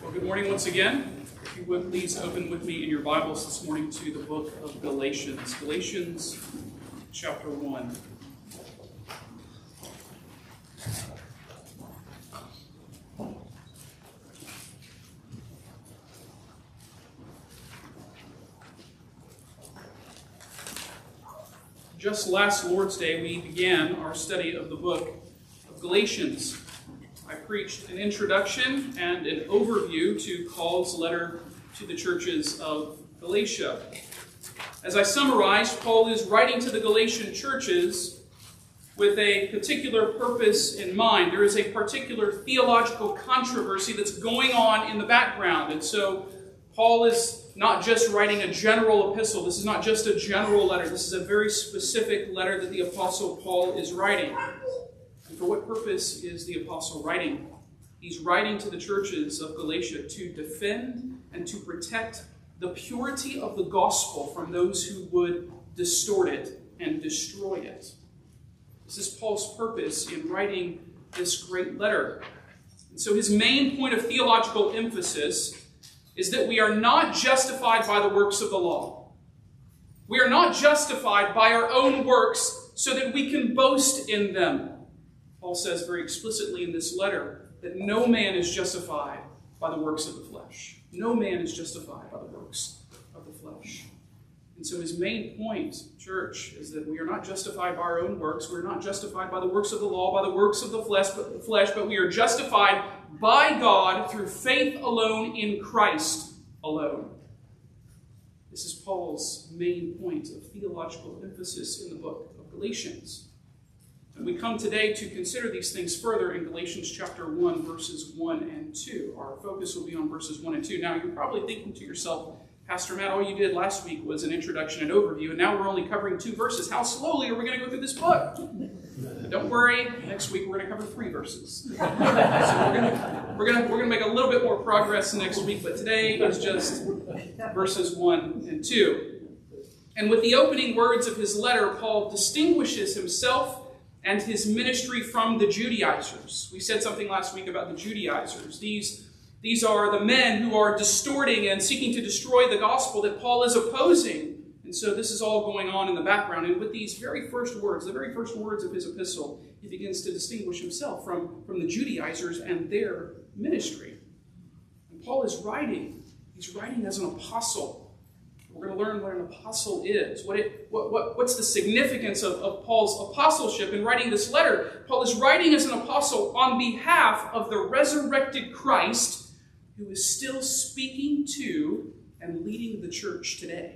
Well, good morning once again. If you would please open with me in your Bibles this morning to the book of Galatians. Galatians chapter 1. Just last Lord's Day, we began our study of the book of Galatians. I preached an introduction and an overview to Paul's letter to the churches of Galatia. As I summarized, Paul is writing to the Galatian churches with a particular purpose in mind. There is a particular theological controversy that's going on in the background. And so Paul is not just writing a general epistle. This is not just a general letter. This is a very specific letter that the Apostle Paul is writing. And for what purpose is the Apostle writing? He's writing to the churches of Galatia to defend and to protect the purity of the gospel from those who would distort it and destroy it. This is Paul's purpose in writing this great letter. And so his main point of theological emphasis is that we are not justified by the works of the law. We are not justified by our own works so that we can boast in them. Paul says very explicitly in this letter that no man is justified by the works of the flesh. No man is justified by the works of the flesh. And so his main point, church, is that we are not justified by our own works. We're not justified by the works of the law, by the works of the flesh, but we are justified by God through faith alone in Christ alone. This is Paul's main point of theological emphasis in the book of Galatians. And we come today to consider these things further in Galatians chapter 1, verses 1 and 2. Our focus will be on verses 1 and 2. Now, you're probably thinking to yourself, Pastor Matt, all you did last week was an introduction and overview, and now we're only covering 2 verses. How slowly are we going to go through this book? Don't worry. Next week we're going to cover 3 verses. So we're going to make a little bit more progress next week, but today is just verses 1 and 2. And with the opening words of his letter, Paul distinguishes himself and his ministry from the Judaizers. We said something last week about the Judaizers. These are the men who are distorting and seeking to destroy the gospel that Paul is opposing. And so this is all going on in the background. And with these very first words, the very first words of his epistle, he begins to distinguish himself from the Judaizers and their ministry. And Paul is writing. He's writing as an apostle. We're going to learn what an apostle is. What's the significance of Paul's apostleship in writing this letter? Paul is writing as an apostle on behalf of the resurrected Christ who is still speaking to and leading the church today.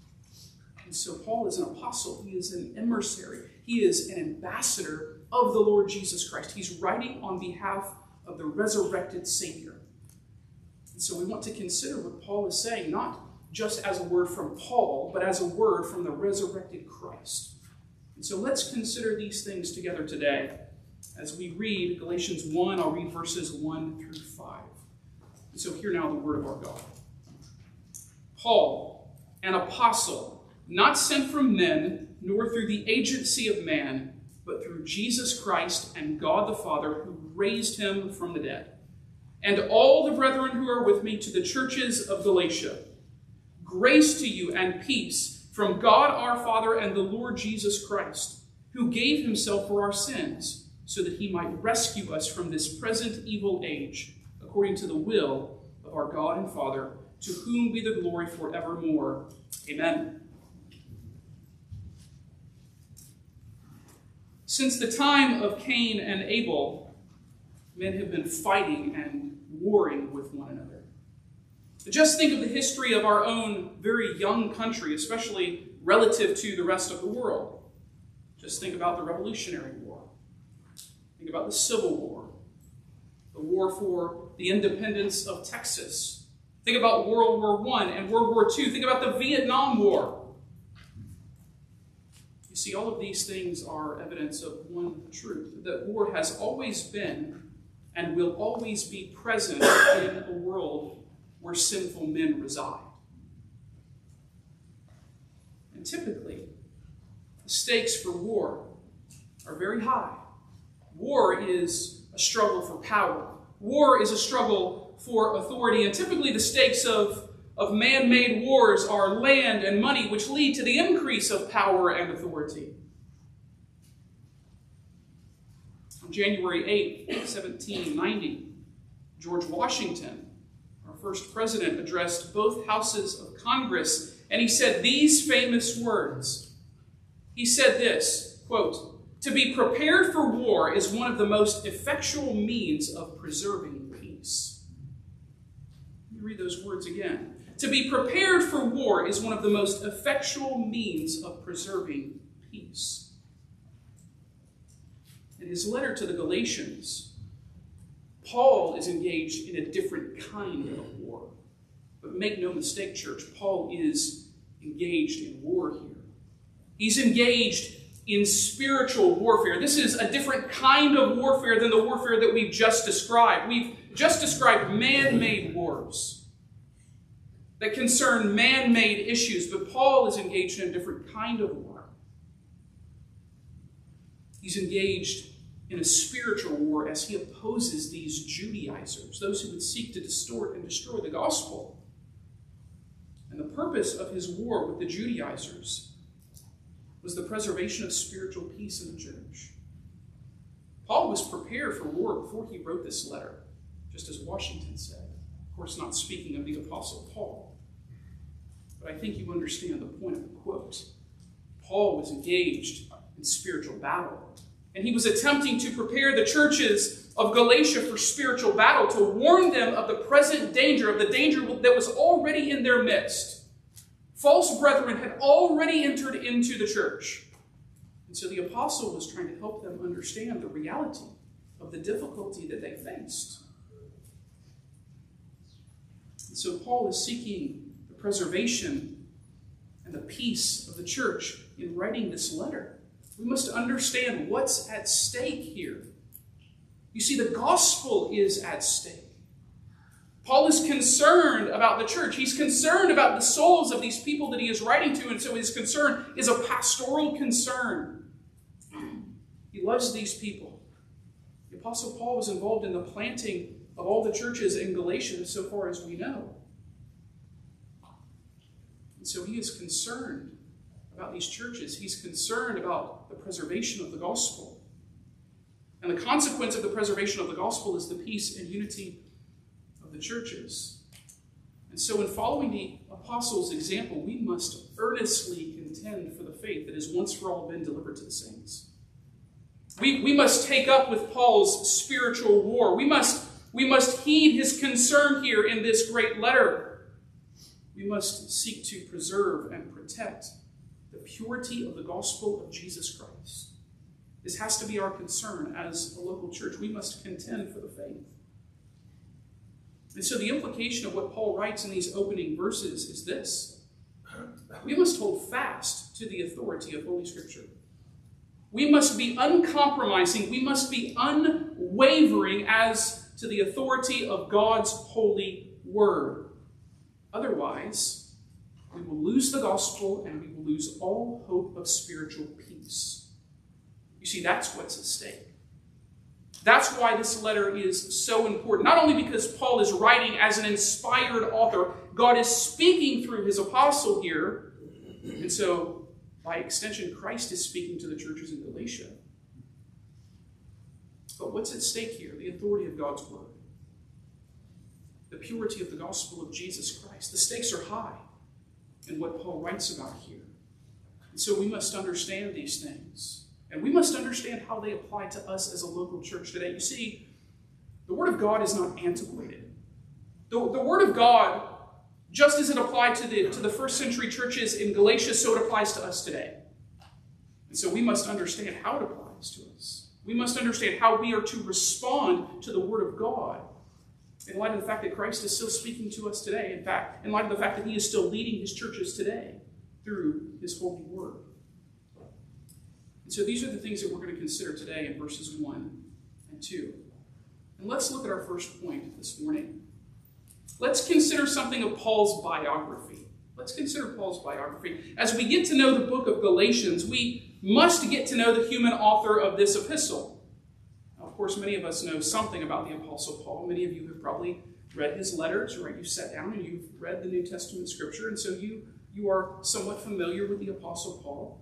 And so Paul is an apostle. He is an emissary. He is an ambassador of the Lord Jesus Christ. He's writing on behalf of the resurrected Savior. And so we want to consider what Paul is saying, not just as a word from Paul, but as a word from the resurrected Christ. And so let's consider these things together today. As we read Galatians 1, I'll read verses 1 through 5. And so hear now the word of our God. Paul, an apostle, not sent from men, nor through the agency of man, but through Jesus Christ and God the Father, who raised him from the dead. And all the brethren who are with me to the churches of Galatia. Grace to you and peace from God our Father and the Lord Jesus Christ, who gave himself for our sins, so that he might rescue us from this present evil age, according to the will of our God and Father, to whom be the glory forevermore. Amen. Since the time of Cain and Abel, men have been fighting and warring with one another. Just think of the history of our own very young country, especially relative to the rest of the world. Just think about the Revolutionary War. Think about the Civil War. The war for the independence of Texas. Think about World War I and World War II. Think about the Vietnam War. You see, all of these things are evidence of one truth. That war has always been and will always be present in a world where sinful men reside. And typically, the stakes for war are very high. War is a struggle for power. War is a struggle for authority, and typically the stakes of man-made wars are land and money, which lead to the increase of power and authority. On January 8, 1790, George Washington, our first president, addressed both houses of Congress, and he said these famous words. He said this, quote, "To be prepared for war is one of the most effectual means of preserving peace." Let me read those words again. To be prepared for war is one of the most effectual means of preserving peace. In his letter to the Galatians, Paul is engaged in a different kind of war. But make no mistake, church, Paul is engaged in war here. He's engaged in spiritual warfare. This is a different kind of warfare than the warfare that we've just described. We've just described man-made wars that concern man-made issues, but Paul is engaged in a different kind of war. He's engaged in a spiritual war as he opposes these Judaizers, those who would seek to distort and destroy the gospel. And the purpose of his war with the Judaizers was the preservation of spiritual peace in the church. Paul was prepared for war before he wrote this letter, just as Washington said. Of course, not speaking of the Apostle Paul. But I think you understand the point of the quote. Paul was engaged in spiritual battle, and he was attempting to prepare the churches of Galatia for spiritual battle, to warn them of the present danger, of the danger that was already in their midst. False brethren had already entered into the church. And so the apostle was trying to help them understand the reality of the difficulty that they faced. And so Paul is seeking the preservation and the peace of the church in writing this letter. We must understand what's at stake here. You see, the gospel is at stake. Paul is concerned about the church. He's concerned about the souls of these people that he is writing to, and so his concern is a pastoral concern. He loves these people. The Apostle Paul was involved in the planting of all the churches in Galatia, so far as we know. And so he is concerned about these churches. He's concerned about the preservation of the gospel. And the consequence of the preservation of the gospel is the peace and unity of the churches. And so in following the apostles' example, we must earnestly contend for the faith that has once for all been delivered to the saints. We must take up with Paul's spiritual war. We must heed his concern here in this great letter. We must seek to preserve and protect the purity of the gospel of Jesus Christ. This has to be our concern as a local church. We must contend for the faith. And so the implication of what Paul writes in these opening verses is this. We must hold fast to the authority of Holy Scripture. We must be uncompromising. We must be unwavering as to the authority of God's holy word. Otherwise, we will lose the gospel and we will lose all hope of spiritual peace. You see, that's what's at stake. That's why this letter is so important. Not only because Paul is writing as an inspired author, God is speaking through his apostle here. And so, by extension, Christ is speaking to the churches in Galatia. But what's at stake here? The authority of God's word. The purity of the gospel of Jesus Christ. The stakes are high in what Paul writes about here. And so we must understand these things. And we must understand how they apply to us as a local church today. You see, the Word of God is not antiquated. The Word of God, just as it applied to the first century churches in Galatia, so it applies to us today. And so we must understand how it applies to us. We must understand how we are to respond to the Word of God in light of the fact that Christ is still speaking to us today. In fact, in light of the fact that he is still leading his churches today through his holy Word. And so these are the things that we're going to consider today in verses 1 and 2. And let's look at our first point this morning. Let's consider something of Paul's biography. Let's consider Paul's biography. As we get to know the book of Galatians, we must get to know the human author of this epistle. Now, Of course, many of us know something about the Apostle Paul. Many of you have probably read his letters, right? You've sat down and you've read the New Testament scripture, and so you are somewhat familiar with the Apostle Paul.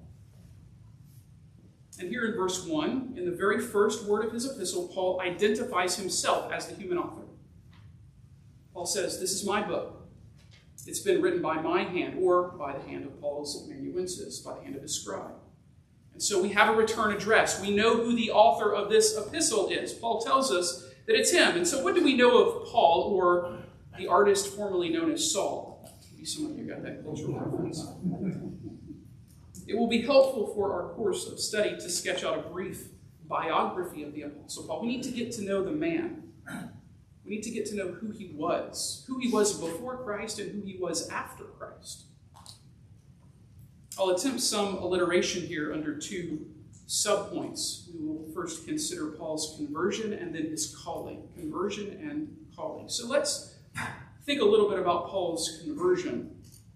And here in verse 1, in the very first word of his epistle, Paul identifies himself as the human author. Paul says, "This is my book. It's been written by my hand," or by the hand of Paul's amanuensis, by the hand of his scribe. And so we have a return address. We know who the author of this epistle is. Paul tells us that it's him. And so what do we know of Paul, or the artist formerly known as Saul? Maybe some of you got that cultural reference. It will be helpful for our course of study to sketch out a brief biography of the Apostle Paul. We need to get to know the man. We need to get to know who he was before Christ and who he was after Christ. I'll attempt some alliteration here under two subpoints. We will first consider Paul's conversion and then his calling. Conversion and calling. So let's think a little bit about Paul's conversion.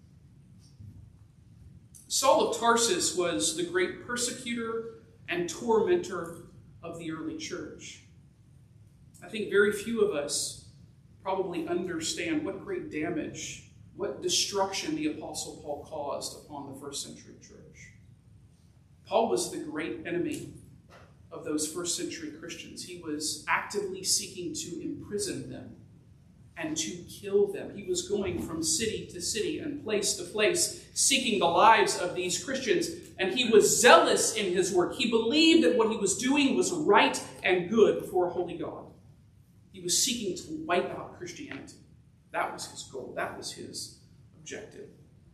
Saul of Tarsus was the great persecutor and tormentor of the early church. I think very few of us probably understand what great damage, what destruction the Apostle Paul caused upon the first century church. Paul was the great enemy of those first century Christians. He was actively seeking to imprison them and to kill them. He was going from city to city and place to place, seeking the lives of these Christians. And he was zealous in his work. He believed that what he was doing was right and good before a holy God. He was seeking to wipe out Christianity. That was his goal. That was his objective.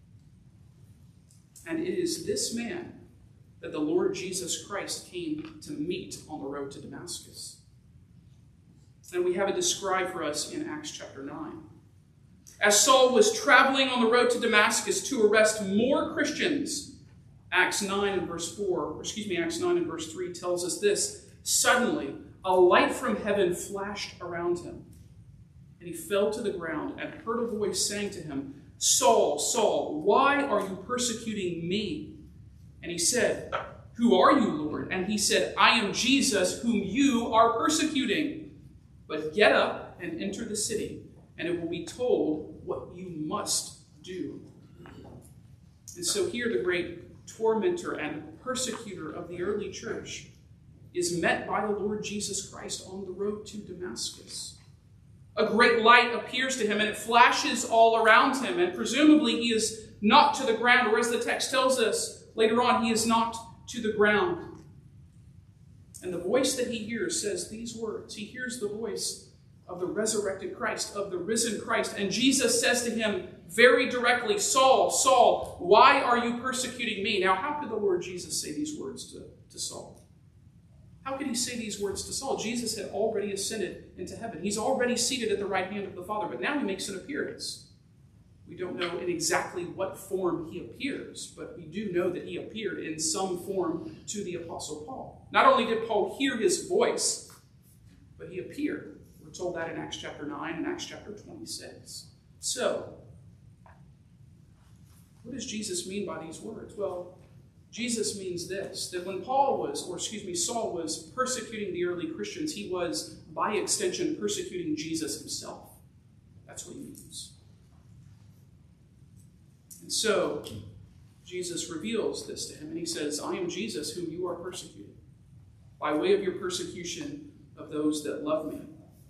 And it is this man that the Lord Jesus Christ came to meet on the road to Damascus. And we have it described for us in Acts chapter 9. As Saul was traveling on the road to Damascus to arrest more Christians, Acts 9 and verse 3 tells us this: "Suddenly a light from heaven flashed around him, and he fell to the ground and heard a voice saying to him, 'Saul, Saul, why are you persecuting me?' And he said, 'Who are you, Lord?' And he said, 'I am Jesus whom you are persecuting. But get up and enter the city, and it will be told what you must do.'" And so here the great tormentor and persecutor of the early church is met by the Lord Jesus Christ on the road to Damascus. A great light appears to him, and it flashes all around him, and presumably he is knocked to the ground, or as the text tells us later on, he is knocked to the ground. And the voice that he hears says these words. He hears the voice of the resurrected Christ, of the risen Christ. And Jesus says to him very directly, "Saul, Saul, why are you persecuting me?" Now, how could the Lord Jesus say these words to Saul? How could he say these words to Saul? Jesus had already ascended into heaven. He's already seated at the right hand of the Father, but now he makes an appearance. We don't know in exactly what form he appears, but we do know that he appeared in some form to the Apostle Paul. Not only did Paul hear his voice, but he appeared. We're told that in Acts chapter 9 and Acts chapter 26. So, what does Jesus mean by these words? Well, Jesus means this, that when Saul was persecuting the early Christians, he was, by extension, persecuting Jesus himself. That's what he means. And so, Jesus reveals this to him, and he says, "I am Jesus whom you are persecuting, by way of your persecution of those that love me."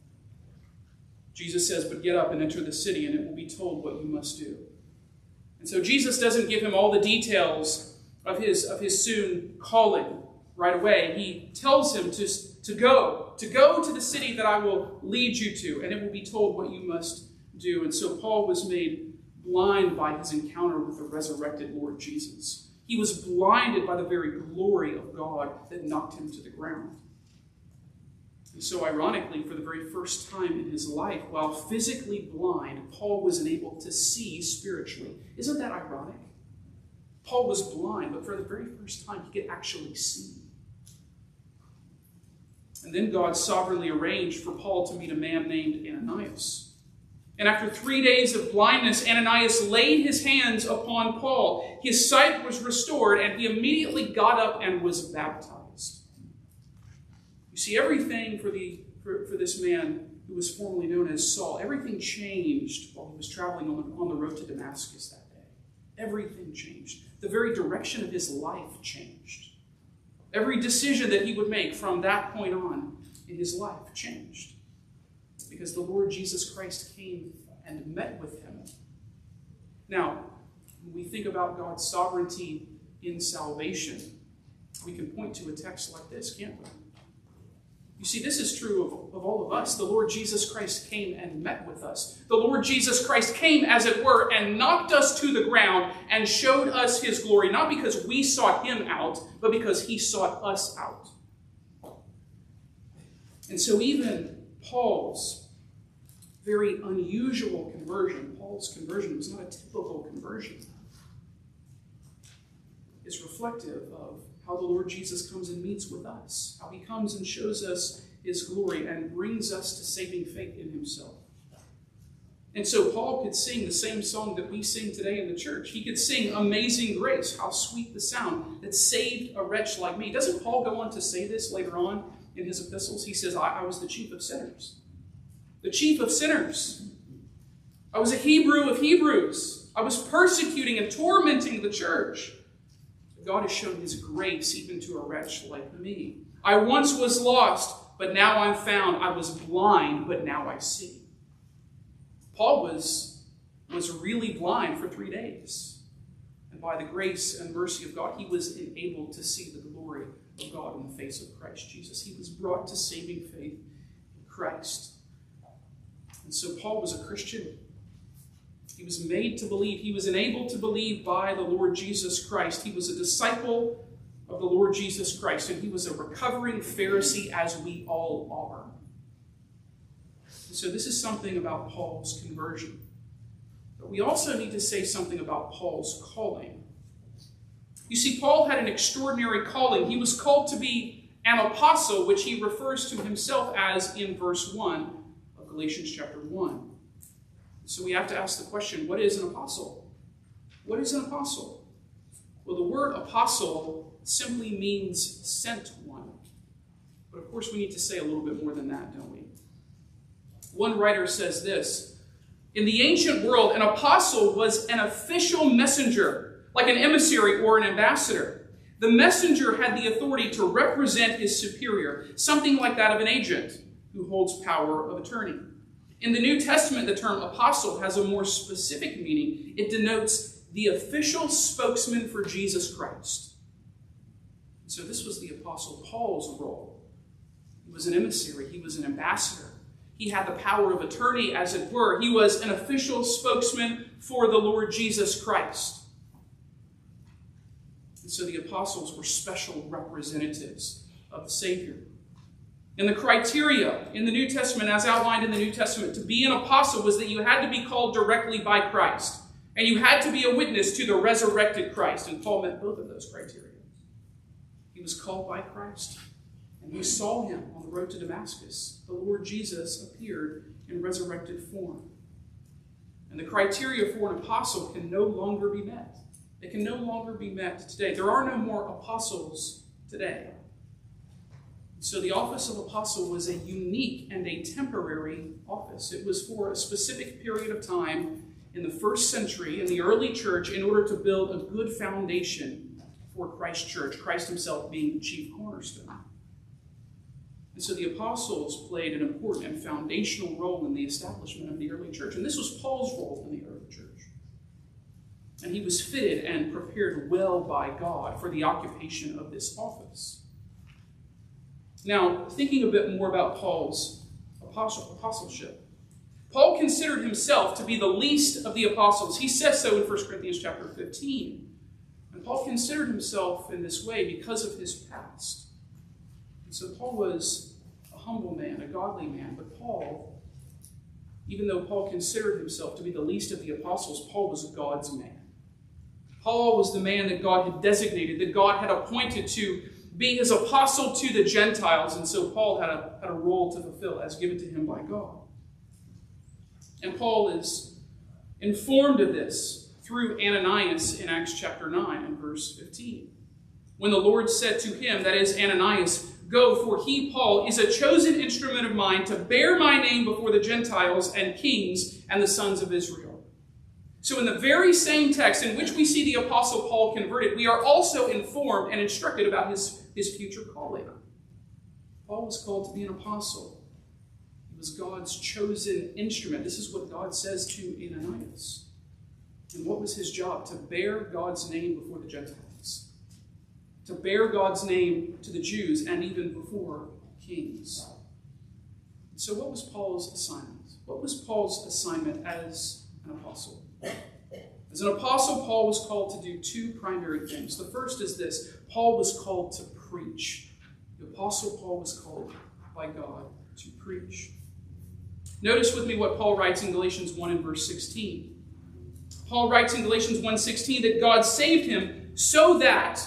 Jesus says, "But get up and enter the city, and it will be told what you must do." And so Jesus doesn't give him all the details of his soon calling right away. He tells him to go to the city that I will lead you to, and it will be told what you must do. And so Paul was made blind by his encounter with the resurrected Lord Jesus. He was blinded by the very glory of God that knocked him to the ground. And so ironically, for the very first time in his life, while physically blind, Paul was enabled to see spiritually. Isn't that ironic? Paul was blind, but for the very first time, he could actually see. And then God sovereignly arranged for Paul to meet a man named Ananias. And after 3 days of blindness, Ananias laid his hands upon Paul. His sight was restored, and he immediately got up and was baptized. You see, everything for this man who was formerly known as Saul, everything changed while he was traveling on the road to Damascus that day. Everything changed. The very direction of his life changed. Every decision that he would make from that point on in his life changed. Because the Lord Jesus Christ came and met with him. Now, when we think about God's sovereignty in salvation, we can point to a text like this, can't we? You see, this is true of all of us. The Lord Jesus Christ came and met with us. The Lord Jesus Christ came, as it were, and knocked us to the ground and showed us his glory, not because we sought him out, but because he sought us out. And so even Paul's very unusual conversion, Paul's conversion was not a typical conversion, is reflective of how the Lord Jesus comes and meets with us, how he comes and shows us his glory and brings us to saving faith in himself. And so Paul could sing the same song that we sing today in the church. He could sing Amazing Grace, how sweet the sound that saved a wretch like me. Doesn't Paul go on to say this later on in his epistles? He says, I was the chief of sinners. The chief of sinners. I was a Hebrew of Hebrews. I was persecuting and tormenting the church. God has shown his grace even to a wretch like me. I once was lost, but now I'm found. I was blind, but now I see. Paul was really blind for 3 days. And by the grace and mercy of God, he was enabled to see the glory of God in the face of Christ Jesus. He was brought to saving faith in Christ. And so Paul was a Christian. He was made to believe. He was enabled to believe by the Lord Jesus Christ. He was a disciple of the Lord Jesus Christ, and he was a recovering Pharisee, as we all are. And so this is something about Paul's conversion. But we also need to say something about Paul's calling. You see, Paul had an extraordinary calling. He was called to be an apostle, which he refers to himself as in verse 1 of Galatians chapter 1. So we have to ask the question, what is an apostle? What is an apostle? Well, the word apostle simply means sent one. But of course we need to say a little bit more than that, don't we? One writer says this: in the ancient world, an apostle was an official messenger, like an emissary or an ambassador. The messenger had the authority to represent his superior, something like that of an agent who holds power of attorney. In the New Testament, the term apostle has a more specific meaning. It denotes the official spokesman for Jesus Christ. So this was the apostle Paul's role. He was an emissary. He was an ambassador. He had the power of attorney, as it were. He was an official spokesman for the Lord Jesus Christ. And so the apostles were special representatives of the Savior. And the criteria in the New Testament, as outlined in the New Testament, to be an apostle was that you had to be called directly by Christ. And you had to be a witness to the resurrected Christ. And Paul met both of those criteria. He was called by Christ. And we saw him on the road to Damascus. The Lord Jesus appeared in resurrected form. And the criteria for an apostle can no longer be met. It can no longer be met today. There are no more apostles today. So the office of apostle was a unique and a temporary office. It was for a specific period of time in the first century, in the early church, in order to build a good foundation for Christ's church, Christ himself being the chief cornerstone. And so the apostles played an important and foundational role in the establishment of the early church. And this was Paul's role in the early church. And he was fitted and prepared well by God for the occupation of this office. Now, thinking a bit more about Paul's apostleship, Paul considered himself to be the least of the apostles. He says so in 1 Corinthians chapter 15. And Paul considered himself in this way because of his past. And so Paul was a humble man, a godly man. But Paul, even though Paul considered himself to be the least of the apostles, Paul was God's man. Paul was the man that God had designated, that God had appointed to be his apostle to the Gentiles. And so Paul had a role to fulfill as given to him by God. And Paul is informed of this through Ananias in Acts chapter 9 and verse 15. When the Lord said to him, that is Ananias, Go, for he, Paul, is a chosen instrument of mine to bear my name before the Gentiles and kings and the sons of Israel. So in the very same text in which we see the Apostle Paul converted, we are also informed and instructed about his future calling. Paul was called to be an apostle. He was God's chosen instrument. This is what God says to Ananias. And what was his job? To bear God's name before the Gentiles. To bear God's name to the Jews and even before kings. So what was Paul's assignment? What was Paul's assignment as an apostle? As an apostle, Paul was called to do two primary things. The first is this: Paul was called to preach. The apostle Paul was called by God to preach. Notice with me what Paul writes in Galatians 1 and verse 16. Paul writes in Galatians 1:16 that God saved him so that,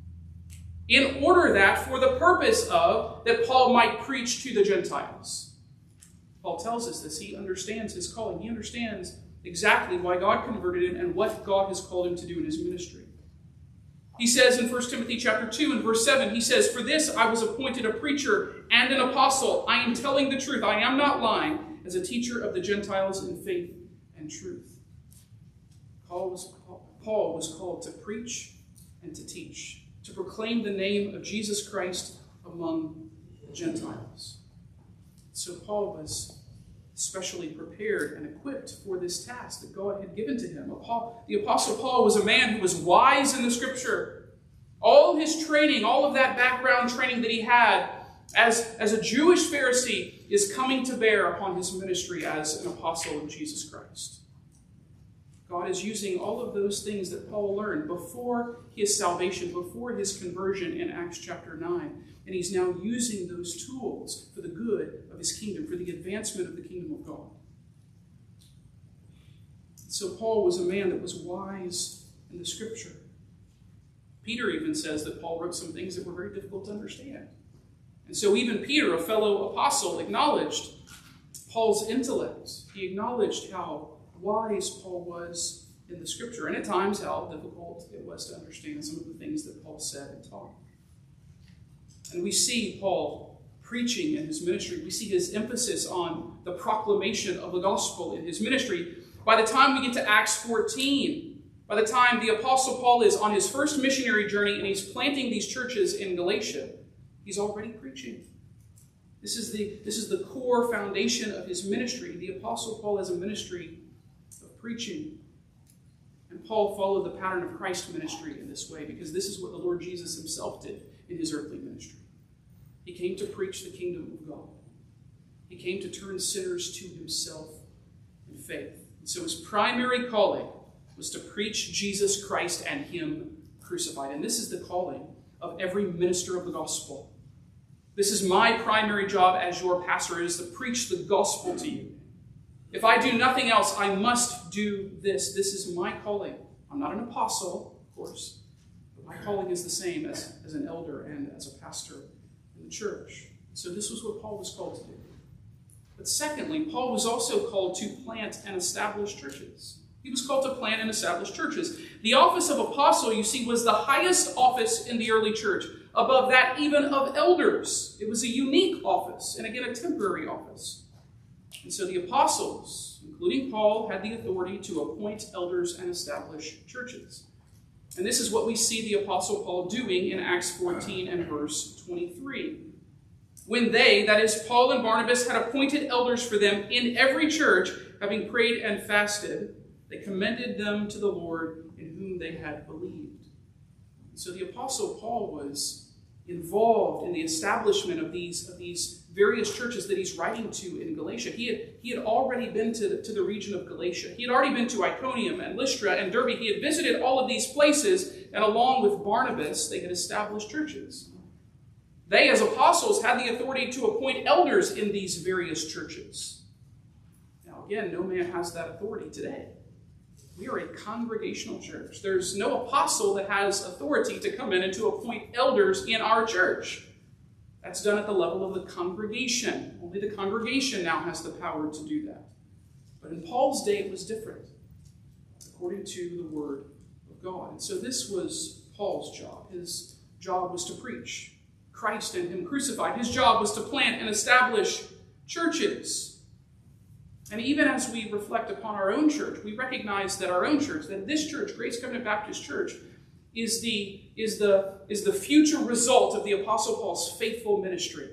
in order that, for the purpose of, that Paul might preach to the Gentiles. Paul tells us this. He understands his calling. He understands exactly why God converted him and what God has called him to do in his ministry. He says in 1 Timothy chapter 2 and verse 7, he says, "For this I was appointed a preacher and an apostle. I am telling the truth. I am not lying, as a teacher of the Gentiles in faith and truth." Paul was called to preach and to teach, to proclaim the name of Jesus Christ among the Gentiles. So Paul was specially prepared and equipped for this task that God had given to him. The Apostle Paul was a man who was wise in the Scripture. All his training, all of that background training that he had as a Jewish Pharisee is coming to bear upon his ministry as an apostle of Jesus Christ. God is using all of those things that Paul learned before his salvation, before his conversion in Acts chapter 9. And he's now using those tools for the good of his kingdom, for the advancement of the kingdom of God. So Paul was a man that was wise in the Scripture. Peter even says that Paul wrote some things that were very difficult to understand. And so even Peter, a fellow apostle, acknowledged Paul's intellect. He acknowledged how wise Paul was in the Scripture, and at times how difficult it was to understand some of the things that Paul said and taught. And we see Paul preaching in his ministry. We see his emphasis on the proclamation of the gospel in his ministry. By the time we get to Acts 14, by the time the Apostle Paul is on his first missionary journey and he's planting these churches in Galatia, he's already preaching. This is the core foundation of his ministry. The Apostle Paul has a ministry of preaching. And Paul followed the pattern of Christ's ministry in this way, because this is what the Lord Jesus himself did in his earthly ministry. He came to preach the kingdom of God. He came to turn sinners to himself in faith. And so his primary calling was to preach Jesus Christ and him crucified. And this is the calling of every minister of the gospel. This is my primary job as your pastor, is to preach the gospel to you. If I do nothing else, I must do this. This is my calling. I'm not an apostle, of course, but my calling is the same as an elder and as a pastor in the church. So this was what Paul was called to do. But secondly, Paul was also called to plant and establish churches. He was called to plant and establish churches. The office of apostle, you see, was the highest office in the early church, above that even of elders. It was a unique office, and again, a temporary office. And so the apostles, including Paul, had the authority to appoint elders and establish churches. And this is what we see the Apostle Paul doing in Acts 14 and verse 23. When they, that is Paul and Barnabas, had appointed elders for them in every church, having prayed and fasted, they commended them to the Lord in whom they had believed. And so the Apostle Paul was involved in the establishment of these various churches that he's writing to in Galatia. He had already been to the region of Galatia. He had already been to Iconium and Lystra and Derbe. He had visited all of these places, and along with Barnabas, they had established churches. They, as apostles, had the authority to appoint elders in these various churches. Now, again, no man has that authority today. We are a congregational church. There's no apostle that has authority to come in and to appoint elders in our church. That's done at the level of the congregation. Only the congregation now has the power to do that. But in Paul's day, it was different, according to the Word of God. And so this was Paul's job. His job was to preach, Christ and him crucified. His job was to plant and establish churches. And even as we reflect upon our own church, we recognize that our own church, that this church, Grace Covenant Baptist Church, is the future result of the Apostle Paul's faithful ministry.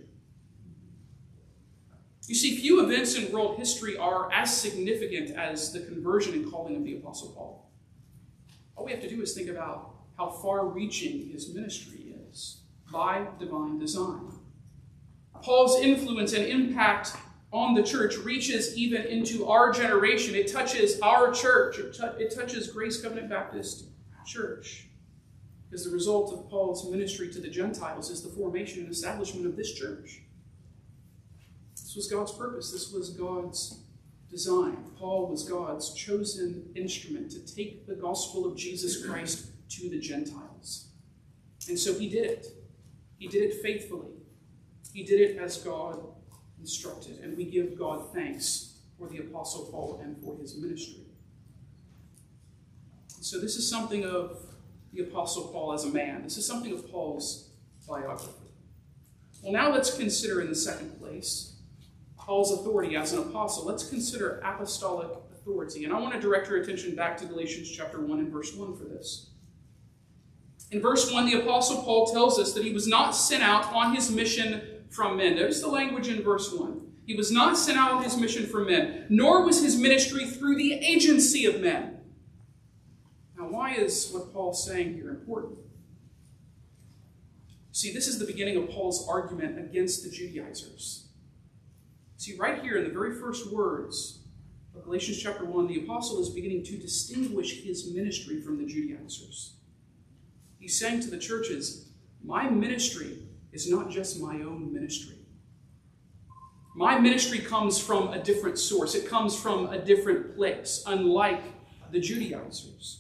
You see, few events in world history are as significant as the conversion and calling of the Apostle Paul. All we have to do is think about how far-reaching his ministry is by divine design. Paul's influence and impact on the church reaches even into our generation. It touches our church. It touches Grace Covenant Baptist Church. Because the result of Paul's ministry to the Gentiles is the formation and establishment of this church. This was God's purpose. This was God's design. Paul was God's chosen instrument to take the gospel of Jesus Christ to the Gentiles. And so he did it. He did it faithfully. He did it as God instructed. And we give God thanks for the Apostle Paul and for his ministry. So this is something of the Apostle Paul as a man. This is something of Paul's biography. Well, now let's consider in the second place Paul's authority as an apostle. Let's consider apostolic authority. And I want to direct your attention back to Galatians chapter 1 and verse 1 for this. In verse 1, the Apostle Paul tells us that he was not sent out on his mission from men. Notice the language in verse 1. He was not sent out on his mission from men, nor was his ministry through the agency of men. Now, why is what Paul's saying here important? See, this is the beginning of Paul's argument against the Judaizers. See, right here in the very first words of Galatians chapter 1, the apostle is beginning to distinguish his ministry from the Judaizers. He's saying to the churches, my ministry is not just my own ministry. My ministry comes from a different source. It comes from a different place, unlike the Judaizers.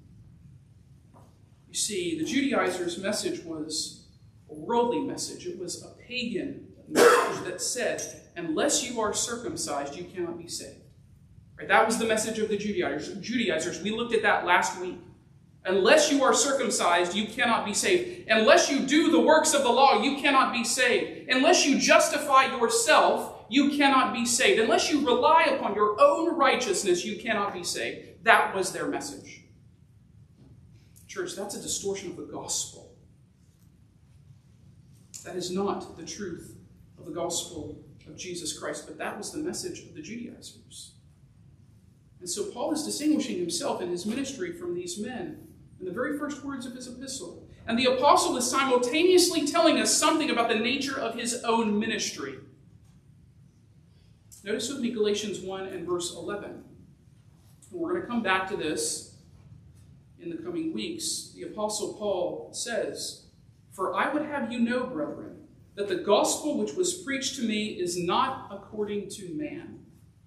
You see, the Judaizers' message was a worldly message. It was a pagan message that said, unless you are circumcised, you cannot be saved. Right? That was the message of the Judaizers. We looked at that last week. Unless you are circumcised, you cannot be saved. Unless you do the works of the law, you cannot be saved. Unless you justify yourself, you cannot be saved. Unless you rely upon your own righteousness, you cannot be saved. That was their message. Church, that's a distortion of the gospel. That is not the truth of the gospel of Jesus Christ, but that was the message of the Judaizers. And so Paul is distinguishing himself in his ministry from these men in the very first words of his epistle. And the apostle is simultaneously telling us something about the nature of his own ministry. Notice with me Galatians 1 and verse 11. And we're going to come back to this in the coming weeks. The apostle Paul says, "For I would have you know, brethren, that the gospel which was preached to me is not according to man."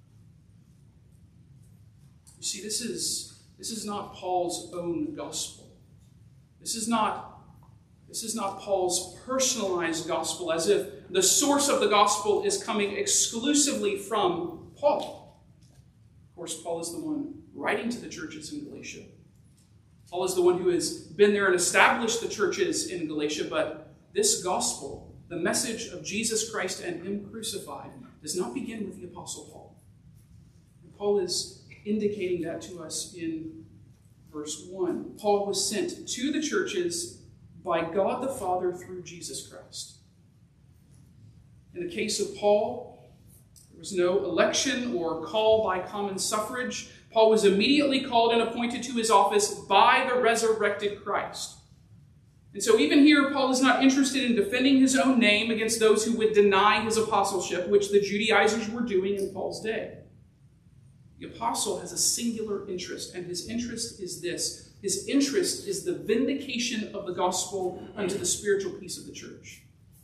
You see, this is not Paul's own gospel. This is not Paul's personalized gospel, as if the source of the gospel is coming exclusively from Paul. Of course, Paul is the one writing to the churches in Galatia. Paul is the one who has been there and established the churches in Galatia, but this gospel, the message of Jesus Christ and him crucified, does not begin with the apostle Paul. And Paul is indicating that to us in verse 1. Paul was sent to the churches by God the Father through Jesus Christ. In the case of Paul, there was no election or call by common suffrage. Paul was immediately called and appointed to his office by the resurrected Christ. And so even here, Paul is not interested in defending his own name against those who would deny his apostleship, which the Judaizers were doing in Paul's day. The apostle has a singular interest, and his interest is this. His interest is the vindication of the gospel unto the spiritual peace of the church.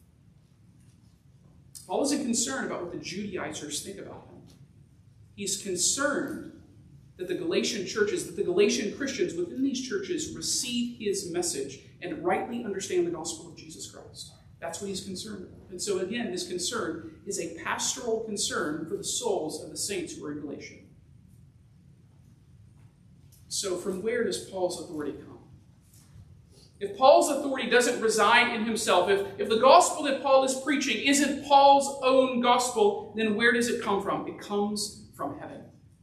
Paul isn't concerned about what the Judaizers think about him. He's concerned that the Galatian churches, that the Galatian Christians within these churches receive his message and rightly understand the gospel of Jesus Christ. That's what he's concerned about. And so again, his concern is a pastoral concern for the souls of the saints who are in Galatia. So from where does Paul's authority come? if Paul's authority doesn't reside in himself, if the gospel that Paul is preaching isn't Paul's own gospel, then where does it come from? It comes from heaven.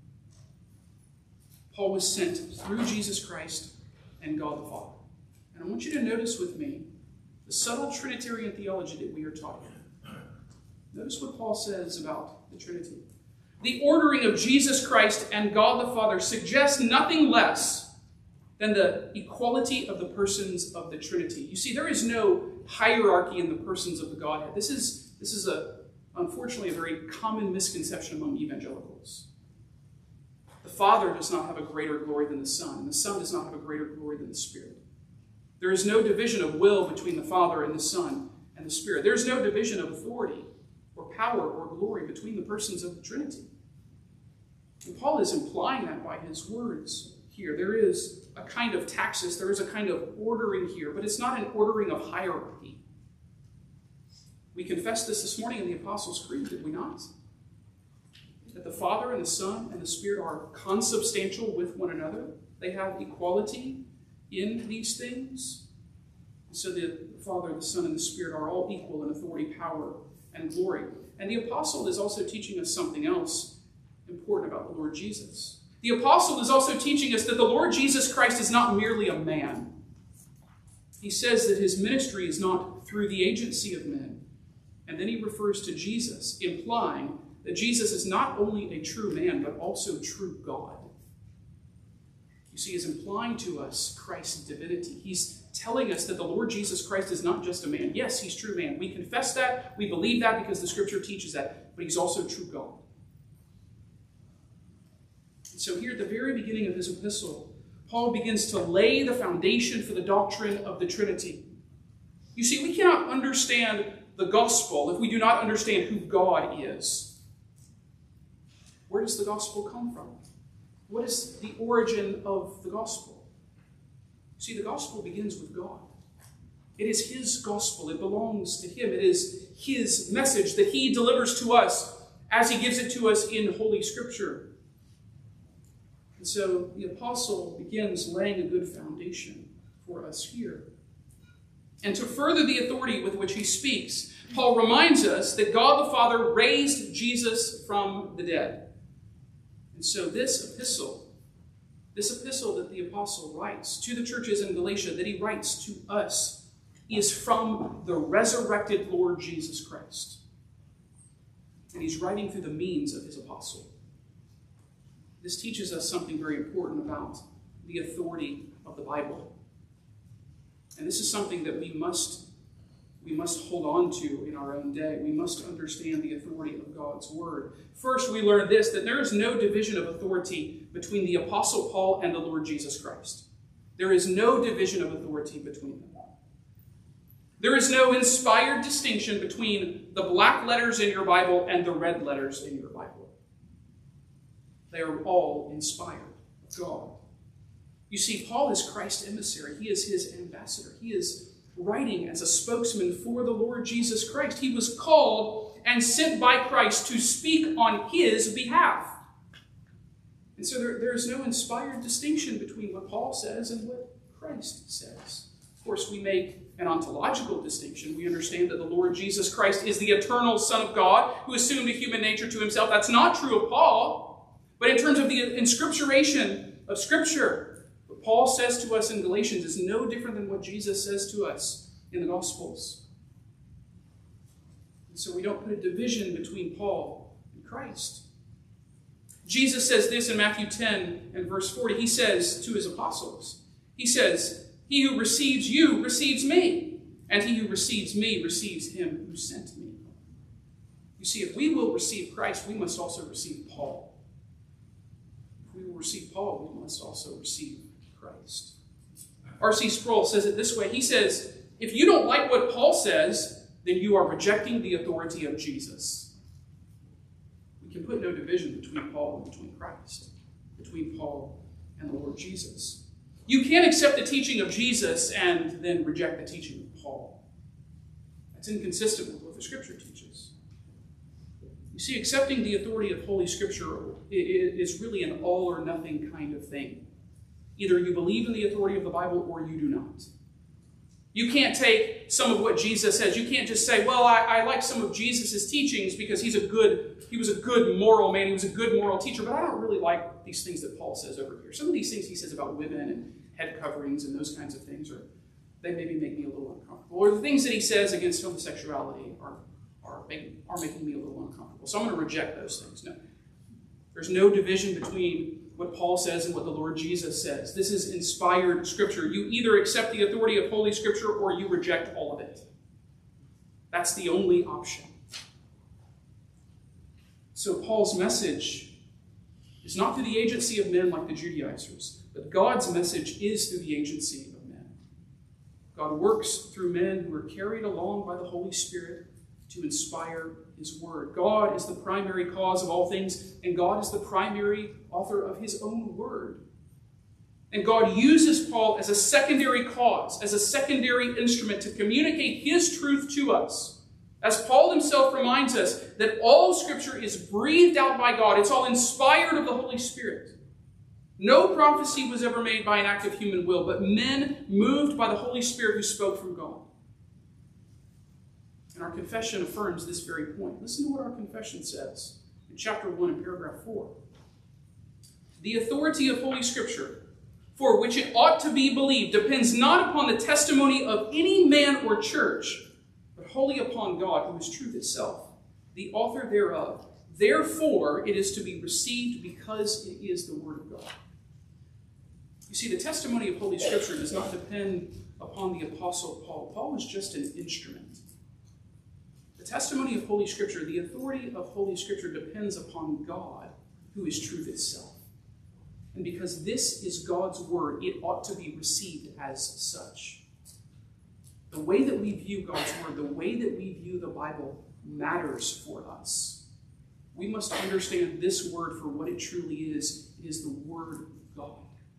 Paul was sent through Jesus Christ and God the Father. And I want you to notice with me the subtle Trinitarian theology that we are taught. Notice what Paul says about the Trinity. The ordering of Jesus Christ and God the Father suggests nothing less than the equality of the persons of the Trinity. You see, there is no hierarchy in the persons of the Godhead. This is unfortunately a very common misconception among evangelicals. The Father does not have a greater glory than the Son, and the Son does not have a greater glory than the Spirit. There is no division of will between the Father and the Son and the Spirit. There is no division of authority or power or glory between the persons of the Trinity. And Paul is implying that by his words here. There is a kind of taxis, there is a kind of ordering here, but it's not an ordering of hierarchy. We confessed this morning in the Apostles' Creed, did we not? That the Father and the Son and the Spirit are consubstantial with one another. They have equality in these things. So the Father, the Son, and the Spirit are all equal in authority, power, and glory. And the apostle is also teaching us something else important about the Lord Jesus. The apostle is also teaching us that the Lord Jesus Christ is not merely a man. He says that his ministry is not through the agency of men. And then he refers to Jesus, implying that Jesus is not only a true man, but also true God. You see, he's implying to us Christ's divinity. He's telling us that the Lord Jesus Christ is not just a man. Yes, he's true man. We confess that. We believe that because the Scripture teaches that. But he's also true God. And so here at the very beginning of his epistle, Paul begins to lay the foundation for the doctrine of the Trinity. You see, we cannot understand the gospel if we do not understand who God is. Where does the gospel come from? What is the origin of the gospel? See, the gospel begins with God. It is his gospel. It belongs to him. It is his message that he delivers to us as he gives it to us in Holy Scripture. And so the apostle begins laying a good foundation for us here. And to further the authority with which he speaks, Paul reminds us that God the Father raised Jesus from the dead. And so this epistle that the apostle writes to the churches in Galatia, that he writes to us, is from the resurrected Lord Jesus Christ. And he's writing through the means of his apostle. This teaches us something very important about the authority of the Bible. And this is something that we must hold on to in our own day. We must understand the authority of God's word. First, we learn this, that there is no division of authority between the Apostle Paul and the Lord Jesus Christ. There is no division of authority between them. There is no inspired distinction between the black letters in your Bible and the red letters in your Bible. They are all inspired of God. You see, Paul is Christ's emissary. He is his ambassador. He is writing as a spokesman for the Lord Jesus Christ. He was called and sent by Christ to speak on his behalf. And so there is no inspired distinction between what Paul says and what Christ says. Of course, we make an ontological distinction. We understand that the Lord Jesus Christ is the eternal Son of God who assumed a human nature to himself. That's not true of Paul. But in terms of the inscripturation of Scripture, what Paul says to us in Galatians is no different than what Jesus says to us in the Gospels. And so we don't put a division between Paul and Christ. Jesus says this in Matthew 10 and verse 40. He says to his apostles, he says, "He who receives you receives me, and he who receives me receives him who sent me." You see, if we will receive Christ, we must also receive Paul. If we will receive Paul, we must also receive Christ. R.C. Sproul says it this way. He says, if you don't like what Paul says, then you are rejecting the authority of Jesus. We can put no division between Paul and between Christ, between Paul and the Lord Jesus. You can't accept the teaching of Jesus and then reject the teaching of Paul. That's inconsistent with what the Scripture teaches. You see, accepting the authority of Holy Scripture is really an all or nothing kind of thing. Either you believe in the authority of the Bible or you do not. You can't take some of what Jesus says. You can't just say, well, I like some of Jesus' teachings because he was a good moral man. He was a good moral teacher, but I don't really like these things that Paul says over here. Some of these things he says about women and head coverings and those kinds of things, they maybe make me a little uncomfortable. Or the things that he says against homosexuality are making me a little uncomfortable. So I'm going to reject those things. No. There's no division between what Paul says and what the Lord Jesus says. This is inspired Scripture. You either accept the authority of Holy Scripture or you reject all of it. That's the only option. So Paul's message is not through the agency of men like the Judaizers, but God's message is through the agency of men. God works through men who are carried along by the Holy Spirit to inspire his word. God is the primary cause of all things, and God is the primary author of his own word. And God uses Paul as a secondary cause, as a secondary instrument to communicate his truth to us. As Paul himself reminds us that all Scripture is breathed out by God. It's all inspired of the Holy Spirit. No prophecy was ever made by an act of human will, but men moved by the Holy Spirit who spoke from God. And our confession affirms this very point. Listen to what our confession says in chapter 1 and paragraph 4. The authority of Holy Scripture, for which it ought to be believed, depends not upon the testimony of any man or church, but wholly upon God, who is truth itself, the author thereof. Therefore, it is to be received because it is the word of God. You see, the testimony of Holy Scripture does not depend upon the Apostle Paul. Paul was just an instrument. The testimony of Holy Scripture, the authority of Holy Scripture depends upon God, who is truth itself. And because this is God's word, it ought to be received as such. The way that we view God's word, the way that we view the Bible matters for us. We must understand this word for what it truly is. It is the word of God.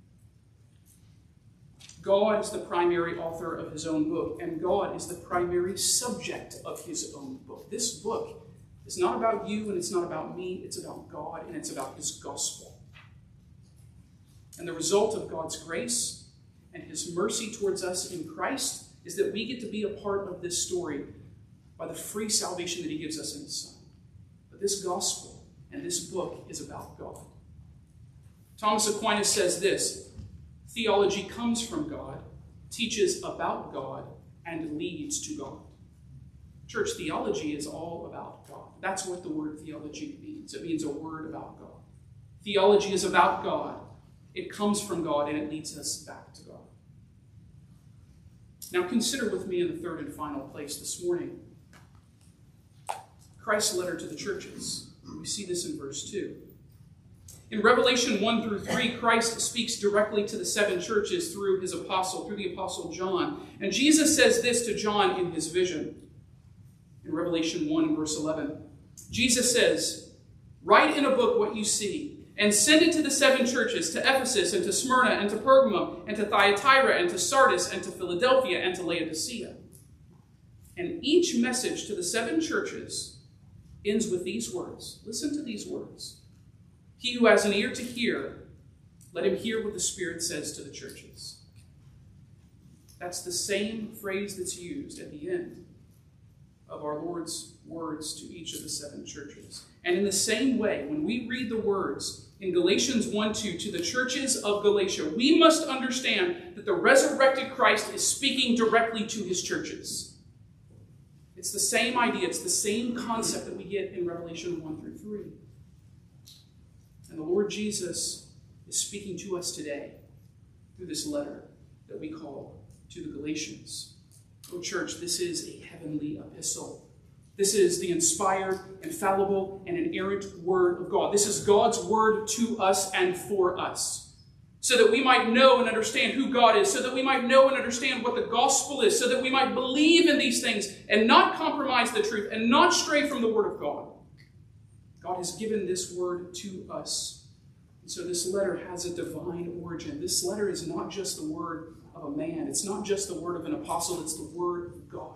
God is the primary author of his own book, and God is the primary subject of his own book. This book is not about you and it's not about me. It's about God and it's about his gospel. And the result of God's grace and his mercy towards us in Christ is that we get to be a part of this story by the free salvation that he gives us in his Son. But this gospel and this book is about God. Thomas Aquinas says this: theology comes from God, teaches about God, and leads to God. Church, theology is all about God. That's what the word theology means. It means a word about God. Theology is about God. It comes from God, and it leads us back to God. Now consider with me in the third and final place this morning Christ's letter to the churches. We see this in verse 2. In Revelation 1 through 3, Christ speaks directly to the seven churches through the Apostle John. And Jesus says this to John in his vision. In Revelation 1 and verse 11, Jesus says, "Write in a book what you see, and send it to the seven churches, to Ephesus, and to Smyrna, and to Pergamum, and to Thyatira, and to Sardis, and to Philadelphia, and to Laodicea." And each message to the seven churches ends with these words. Listen to these words. "He who has an ear to hear, let him hear what the Spirit says to the churches." That's the same phrase that's used at the end of our Lord's words to each of the seven churches. And in the same way, when we read the words in Galatians 1:2 to the churches of Galatia, we must understand that the resurrected Christ is speaking directly to his churches. It's the same idea, it's the same concept that we get in Revelation 1 through 3. And the Lord Jesus is speaking to us today through this letter that we call to the Galatians. Oh, church, this is a heavenly epistle. This is the inspired, infallible, and inerrant word of God. This is God's word to us and for us, so that we might know and understand who God is, so that we might know and understand what the gospel is, so that we might believe in these things and not compromise the truth and not stray from the word of God. God has given this word to us. And so this letter has a divine origin. This letter is not just the word of a man. It's not just the word of an apostle. It's the word of God.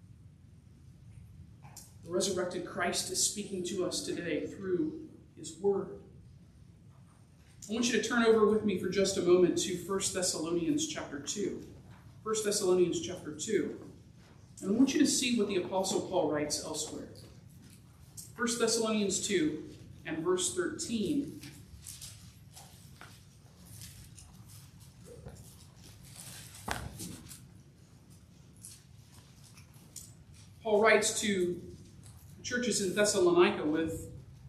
The resurrected Christ is speaking to us today through his word. I want you to turn over with me for just a moment to 1 Thessalonians chapter 2. 1 Thessalonians chapter 2. And I want you to see what the Apostle Paul writes elsewhere. 1 Thessalonians 2 and verse 13. Paul writes to the churches in Thessalonica with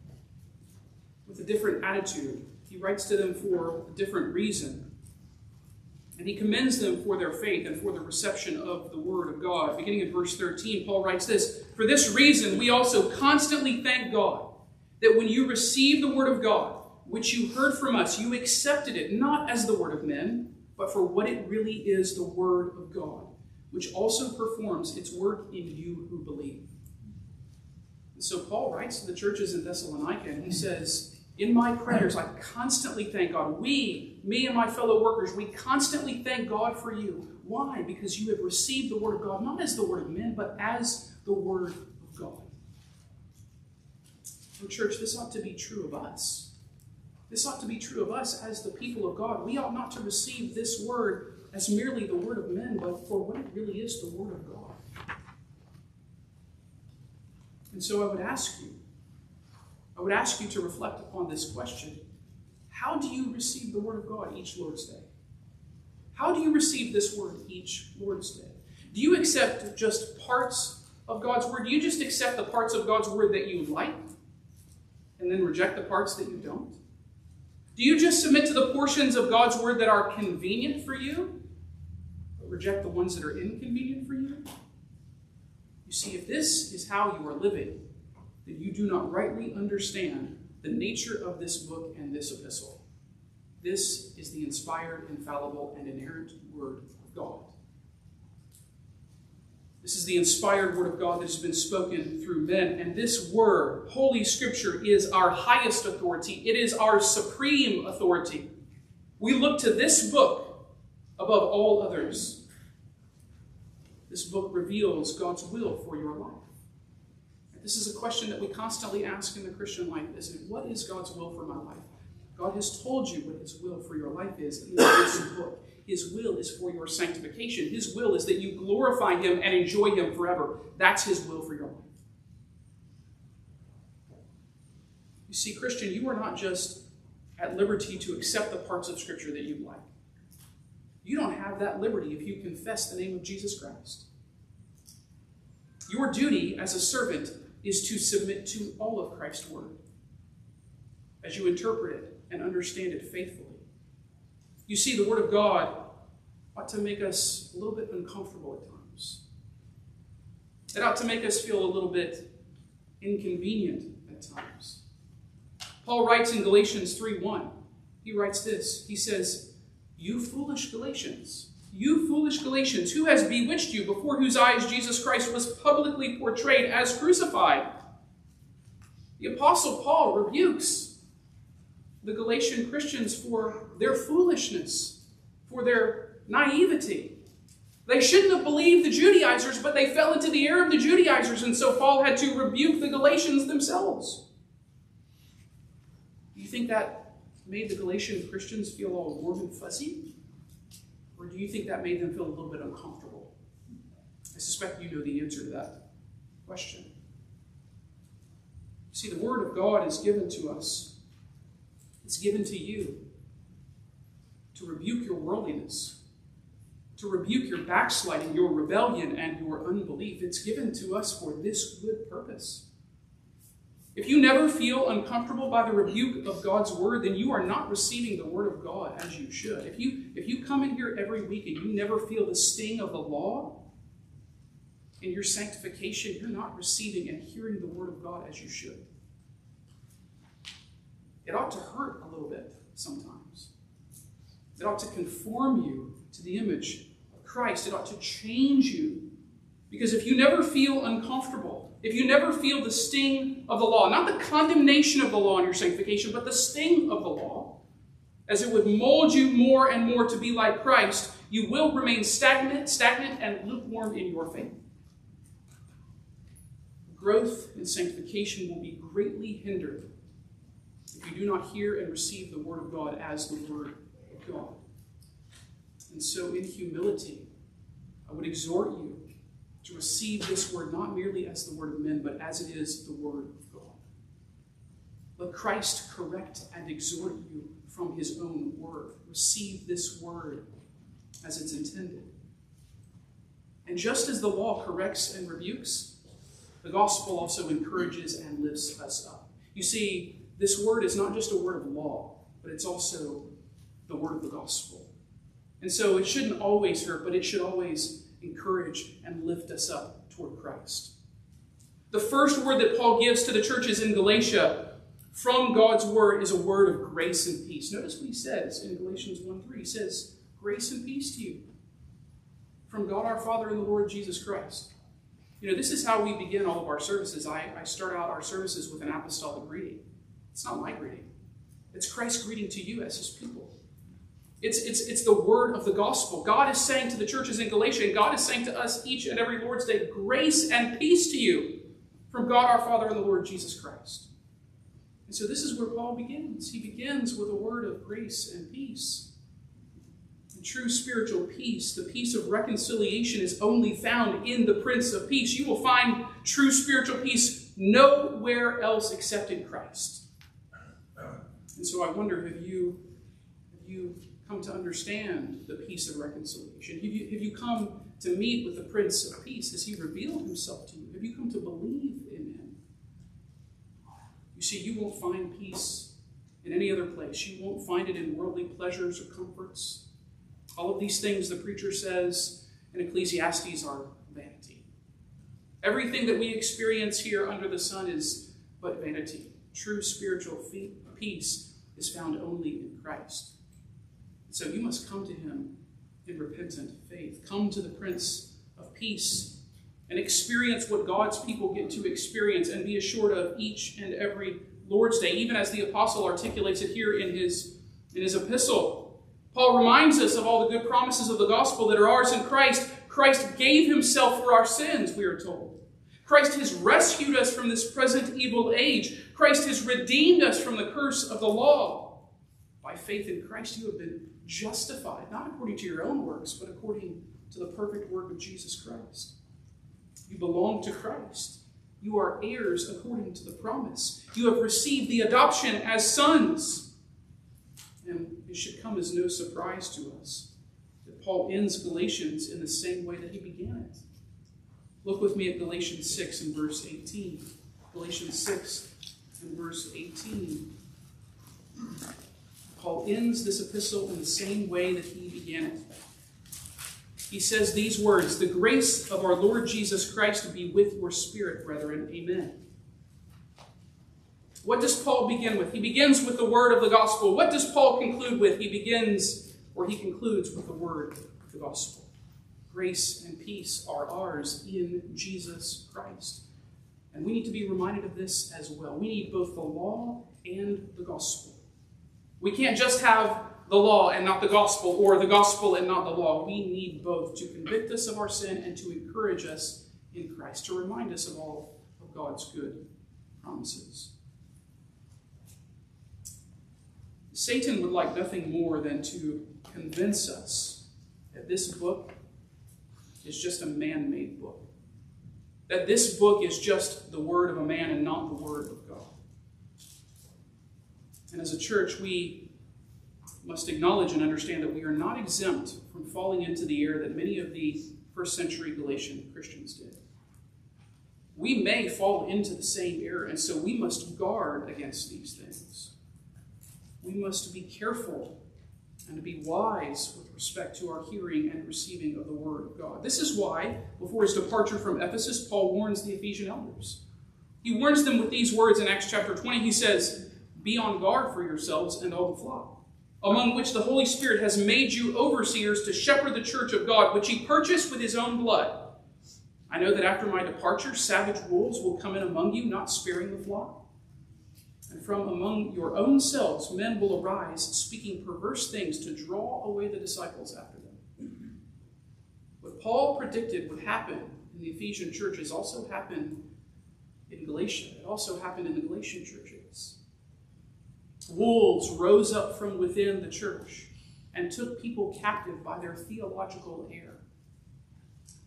a different attitude. He writes to them for a different reason. And he commends them for their faith and for the reception of the Word of God. Beginning in verse 13, Paul writes this, "For this reason we also constantly thank God, that when you received the Word of God, which you heard from us, you accepted it not as the word of men, but for what it really is, the Word of God, which also performs its work in you who believe." And so Paul writes to the churches in Thessalonica, and he says, in my prayers, I constantly thank God. Me and my fellow workers, we constantly thank God for you. Why? Because you have received the Word of God, not as the word of men, but as the Word of God. So church, this ought to be true of us. This ought to be true of us as the people of God. We ought not to receive this word as merely the word of men, but for what it really is, the Word of God. And so I would ask you to reflect upon this question. How do you receive the Word of God each Lord's Day? How do you receive this Word each Lord's Day? Do you accept just parts of God's Word? Do you just accept the parts of God's Word that you like and then reject the parts that you don't? Do you just submit to the portions of God's Word that are convenient for you, but reject the ones that are inconvenient for you? You see, if this is how you are living, then you do not rightly understand the nature of this book and this epistle. This is the inspired, infallible, and inerrant Word of God. This is the inspired Word of God that has been spoken through men. And this Word, Holy Scripture, is our highest authority. It is our supreme authority. We look to this book above all others. This book reveals God's will for your life. This is a question that we constantly ask in the Christian life, isn't it? What is God's will for my life? God has told you what His will for your life is in this book. His will is for your sanctification. His will is that you glorify Him and enjoy Him forever. That's His will for your life. You see, Christian, you are not just at liberty to accept the parts of Scripture that you like. You don't have that liberty if you confess the name of Jesus Christ. Your duty as a servant is to submit to all of Christ's Word as you interpret it and understand it faithfully. You see, the Word of God ought to make us a little bit uncomfortable at times. It ought to make us feel a little bit inconvenient at times. Paul writes in Galatians 3:1, he writes this. He says, "You foolish Galatians, who has bewitched you, before whose eyes Jesus Christ was publicly portrayed as crucified?" The Apostle Paul rebukes the Galatian Christians for their foolishness, for their naivety. They shouldn't have believed the Judaizers, but they fell into the error of the Judaizers, and so Paul had to rebuke the Galatians themselves. Do you think that made the Galatian Christians feel all warm and fuzzy? Or do you think that made them feel a little bit uncomfortable? I suspect you know the answer to that question. See, the Word of God is given to us. It's given to you to rebuke your worldliness, to rebuke your backsliding, your rebellion, and your unbelief. It's given to us for this good purpose. If you never feel uncomfortable by the rebuke of God's Word, then you are not receiving the Word of God as you should. If you come in here every week and you never feel the sting of the law in your sanctification, you're not receiving and hearing the Word of God as you should. It ought to hurt a little bit sometimes. It ought to conform you to the image of Christ. It ought to change you. Because if you never feel uncomfortable, if you never feel the sting of the law, not the condemnation of the law in your sanctification, but the sting of the law, as it would mold you more and more to be like Christ, you will remain stagnant and lukewarm in your faith. Growth in sanctification will be greatly hindered if you do not hear and receive the Word of God as the Word of God. And so in humility, I would exhort you to receive this word not merely as the word of men, but as it is the word of God. Let Christ correct and exhort you from his own word. Receive this word as it's intended. And just as the law corrects and rebukes, the gospel also encourages and lifts us up. You see, this word is not just a word of law, but it's also the word of the gospel. And so it shouldn't always hurt, but it should always encourage and lift us up toward Christ. The first word that Paul gives to the churches in Galatia from God's word is a word of grace and peace. Notice what he says in Galatians 1:3. He says, grace and peace to you from God our Father and the Lord Jesus Christ. You know, this is how we begin all of our services. I start out our services with an apostolic greeting. It's not my greeting. It's Christ's greeting to you as his people. It's the word of the gospel. God is saying to the churches in Galatia, and God is saying to us each and every Lord's Day, grace and peace to you from God our Father and the Lord Jesus Christ. And so this is where Paul begins. He begins with a word of grace and peace. The true spiritual peace, the peace of reconciliation, is only found in the Prince of Peace. You will find true spiritual peace nowhere else except in Christ. And so I wonder, have you come to understand the peace of reconciliation? Have you come to meet with the Prince of Peace? Has he revealed himself to you? Have you come to believe in him? You see, you won't find peace in any other place. You won't find it in worldly pleasures or comforts. All of these things, the preacher says in Ecclesiastes, are vanity. Everything that we experience here under the sun is but vanity. True spiritual peace is found only in Christ. So you must come to him in repentant faith. Come to the Prince of Peace and experience what God's people get to experience, and be assured of each and every Lord's Day, even as the apostle articulates it here in his epistle. Paul reminds us of all the good promises of the gospel that are ours in Christ. Christ gave himself for our sins, we are told. Christ has rescued us from this present evil age. Christ has redeemed us from the curse of the law. By faith in Christ, you have been justified, not according to your own works, but according to the perfect work of Jesus Christ. You belong to Christ. You are heirs according to the promise. You have received the adoption as sons. And it should come as no surprise to us that Paul ends Galatians in the same way that he began it. Look with me at Galatians 6 and verse 18. Galatians 6 and verse 18. Paul ends this epistle in the same way that he began it. He says these words, "The grace of our Lord Jesus Christ be with your spirit, brethren. Amen." What does Paul begin with? He begins with the word of the gospel. What does Paul conclude with? He concludes with the word of the gospel. Grace and peace are ours in Jesus Christ. And we need to be reminded of this as well. We need both the law and the gospel. We can't just have the law and not the gospel, or the gospel and not the law. We need both to convict us of our sin and to encourage us in Christ, to remind us of all of God's good promises. Satan would like nothing more than to convince us that this book is just a man-made book. That this book is just the word of a man and not the word of God. And as a church, we must acknowledge and understand that we are not exempt from falling into the error that many of the first century Galatian Christians did. We may fall into the same error, and so we must guard against these things. We must be careful and to be wise with respect to our hearing and receiving of the word of God. This is why, before his departure from Ephesus, Paul warns the Ephesian elders. He warns them with these words in Acts chapter 20. He says, "Be on guard for yourselves and all the flock, among which the Holy Spirit has made you overseers to shepherd the church of God, which he purchased with his own blood. I know that after my departure, savage wolves will come in among you, not sparing the flock. And from among your own selves, men will arise, speaking perverse things to draw away the disciples after them." What Paul predicted would happen in the Ephesian churches also happened in Galatia. It also happened in the Galatian churches. Wolves rose up from within the church and took people captive by their theological error.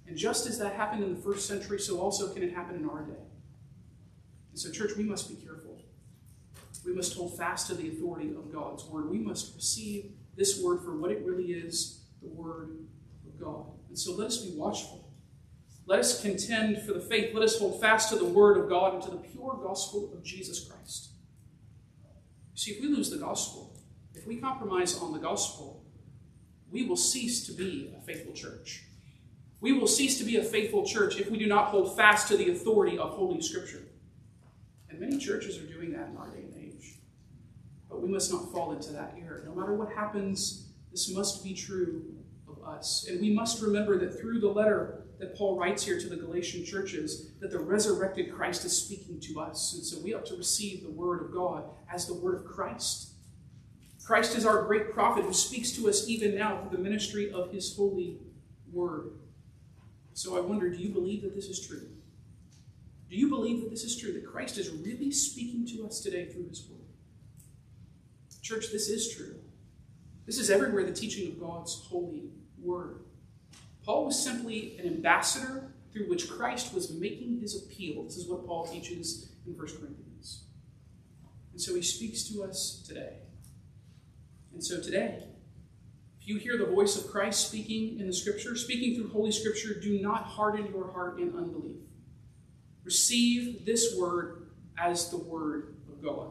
And just as that happened in the first century, so also can it happen in our day. And so, church, we must be careful. We must hold fast to the authority of God's word. We must receive this word for what it really is, the word of God. And so let us be watchful. Let us contend for the faith. Let us hold fast to the word of God and to the pure gospel of Jesus Christ. See, if we lose the gospel, if we compromise on the gospel, we will cease to be a faithful church. We will cease to be a faithful church if we do not hold fast to the authority of Holy Scripture. And many churches are doing that in our day and age. But we must not fall into that error. No matter what happens, this must be true of us. And we must remember that through the letter that Paul writes here to the Galatian churches, that the resurrected Christ is speaking to us. And so we ought to receive the word of God as the word of Christ. Christ is our great prophet who speaks to us even now through the ministry of his holy word. So I wonder, do you believe that this is true? Do you believe that this is true, that Christ is really speaking to us today through his word? Church, this is true. This is everywhere the teaching of God's holy word. Paul was simply an ambassador through which Christ was making his appeal. This is what Paul teaches in 1 Corinthians. And so he speaks to us today. And so today, if you hear the voice of Christ speaking in the Scripture, speaking through Holy Scripture, do not harden your heart in unbelief. Receive this word as the word of God.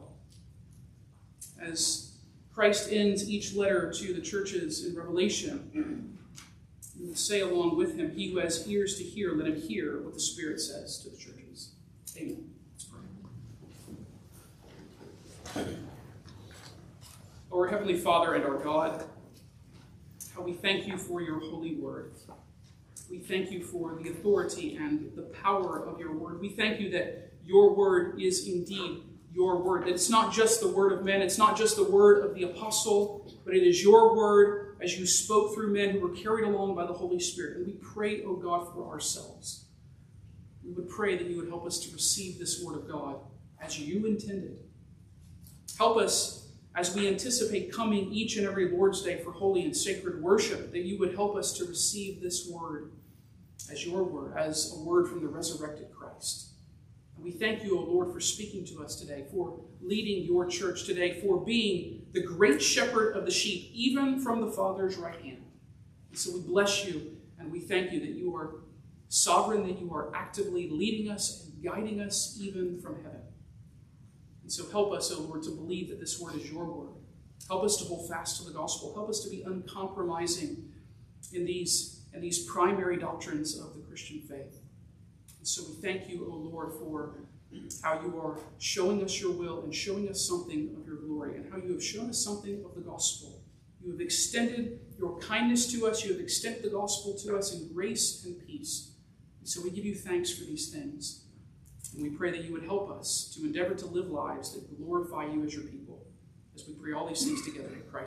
As Christ ends each letter to the churches in Revelation, we will say along with him, he who has ears to hear, let him hear what the Spirit says to the churches. Amen. Let's pray. Our Heavenly Father and our God, how we thank you for your holy word. We thank you for the authority and the power of your word. We thank you that your word is indeed your word. That it's not just the word of men, it's not just the word of the apostle, but it is your word as you spoke through men who were carried along by the Holy Spirit. And we pray, O God, for ourselves. We would pray that you would help us to receive this word of God as you intended. Help us as we anticipate coming each and every Lord's Day for holy and sacred worship, that you would help us to receive this word as your word, as a word from the resurrected Christ. And we thank you, O Lord, for speaking to us today, for leading your church today, for being the great shepherd of the sheep, even from the Father's right hand. And so we bless you, and we thank you that you are sovereign, that you are actively leading us and guiding us even from heaven. And so help us, O Lord, to believe that this word is your word. Help us to hold fast to the gospel. Help us to be uncompromising in these primary doctrines of the Christian faith. And so we thank you, O Lord, for how you are showing us your will and showing us something of your glory, and how you have shown us something of the gospel. You have extended your kindness to us. You have extended the gospel to us in grace and peace. And so we give you thanks for these things. And we pray that you would help us to endeavor to live lives that glorify you as your people, as we pray all these things together in Christ.